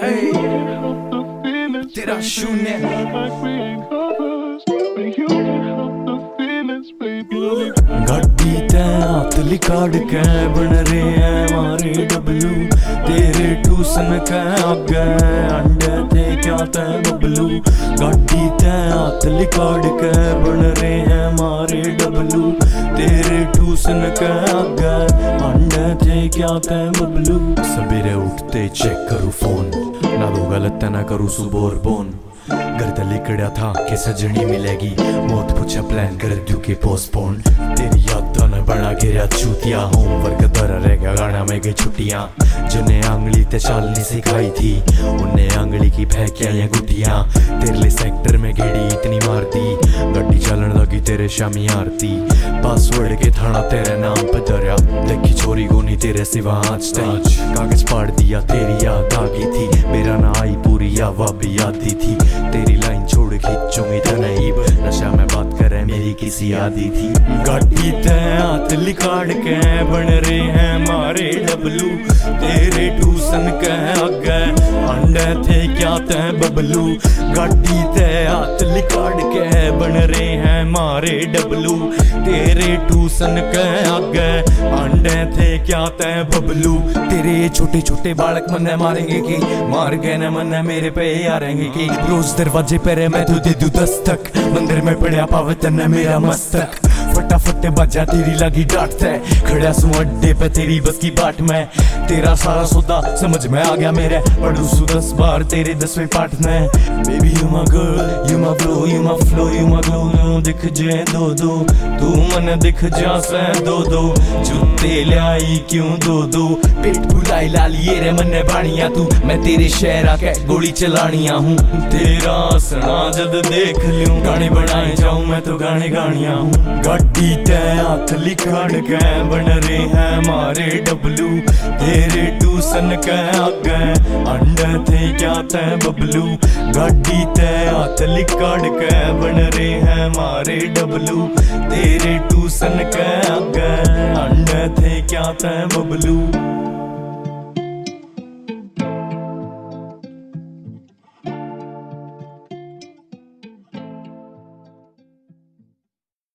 तेरा शून्य गड्डी ते हाथ लिकाड़ के बन रहे हैं मारे डब्लू तेरे टूसन के आगे अंडे थे क्या ते बबलू गड्डी ते हाथ लिकाड़ के बन रहे हैं मारे डब्लू तेरे टूसन के आगे अंडे थे क्या ते बबलू सवेरे उठते चेक करूँ फोन ना दो गलत ना करूँ सुबह और बोन घर तो लिकड़ा था कि सजनी मिलेगी मौत पूछा प्लान कर दूं के पोस्टपोन तेरी याद न बड़ा गिरा चूतिया होमवर्क धरा रहेगा गाना में गई छुट्टियां जिन्हें आंगली ते चालनी सिखाई थी उन्हें आंगली की फेंकिया या गुटियां तेरे लिए सेक्टर में गेड़ी इतनी मारती गड्डी चलन लगी तेरे शामी आरती पासवर्ड के थाना तेरे नाम पे धरा देखी चोरी को नहीं तेरे सिवा आज तक कागज फाड़ दिया तेरी याद आ गई थी मेरा ना आई पूरी यावा भी आती थी तेरी लाइन छोड़ खींचूंगी तनईब नशा में बात करे मेरी किसी आदि थी गड्डी ते हाथ लिकाड़ के बन रहे हैं मारे डब्लू तेरे टूसन के आगे अंडे थे क्या ते बबलू गड्डी ते हाथ लिकाड़ के बन रहे हैं मारे डब्लू तेरे टूसन के आगे अंडे थे क्या ते बबलू तेरे छोटे छोटे बालक मन्ने मारेंगे कि मार गए न मन्ने मेरे पे यारेंगे कि रोज दरवाजे पर मैं तो दे दूं दस्तक मंदिर में पड़ा पावतन है मेरा मस्तक फटाफट बजा तेरी लगी डांट थे खड़ा सू अड्डे पे तेरी बस की बाट में तेरा सारा सौदा समझ में आ गया मेरे पढ़ू सू 10 बार तेरे 10वें पाठ में baby you my girl you my bro you my flow you my glow दिख जे दो दो तू मन दिख जा से दो दो जुत्ते लाई क्यों दो पेट भुलाई लालिए रे मन्ने बाणिया तू मैं तेरे शहर आके गोली चलानिया हूँ तेरा सना जद देख लूं गाने बनाए जाऊं मैं तो गाने गानिया हूँ गड्डी ते हाथ लिकाड़ के बन रहे हैं मारे डब्लू तेरे टूसन के आगे अंडे थे क्या ते बबलू गड्डी ते हाथ लिकाड़ के बन रहे हैं मारे डब्लू तेरे टूसन के आगे अंडे थे क्या ते बबलू।